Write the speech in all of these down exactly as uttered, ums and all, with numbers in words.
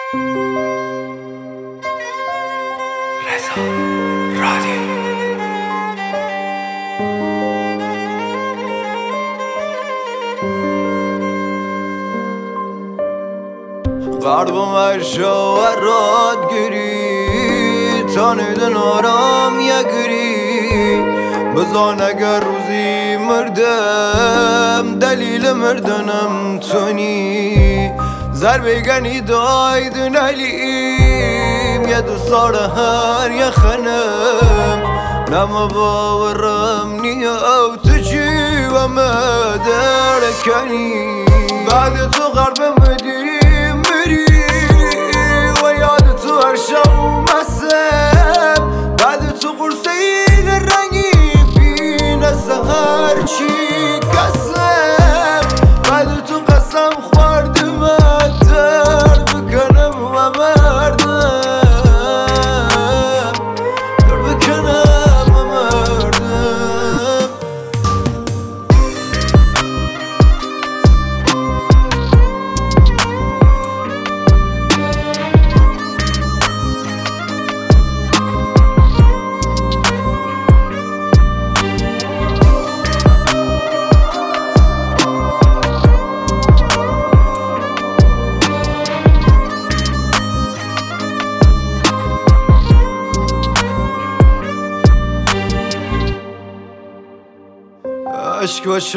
رضا رادیو. قلبم اشا راد گری تانیدن آرام یگری بزان اگر روزی مردم دلیل مردنم تونی ضربه گنی دایدن علیم یه دوستار هر یه خنم نما باورم نیا تو چی و مدر کنی بعد تو قلبم مدیری میری و یاد تو هر شب مسم بعد تو قرصه این رنگی بین سهر چی کسم بعد تو قسم خوردم در بکنم و مردم در بکنم و مردم عشق و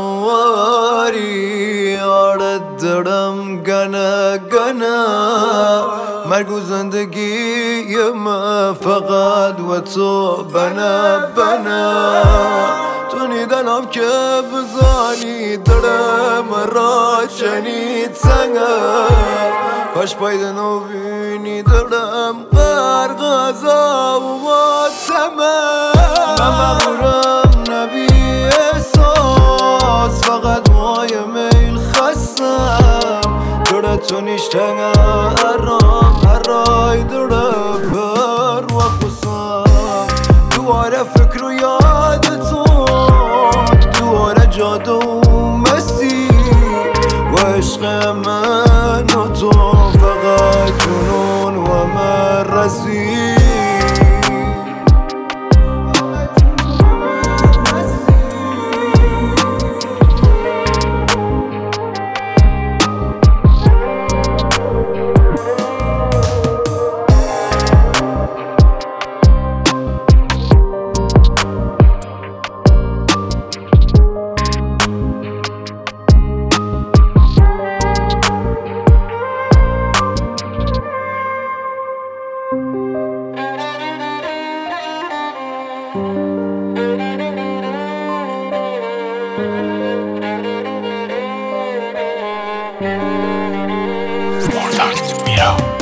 شواری آرد دارم گنه گنه مرگ و زندگی ما فقط و تو بنا بنا تو نیدنم که بزانی دارم را چنید سنگه کاش پایدن و بینی دارم غرق غذا و ماتمه من مغرورم نبی احساس فقط موهای میل خستم دوره تو نیشتنگ ارام هرای دوره پر و خسم دواره فکر و یاد تو دواره جادو و مسی و عشق من و تو فقط جنون و مرزی Mortal Studio.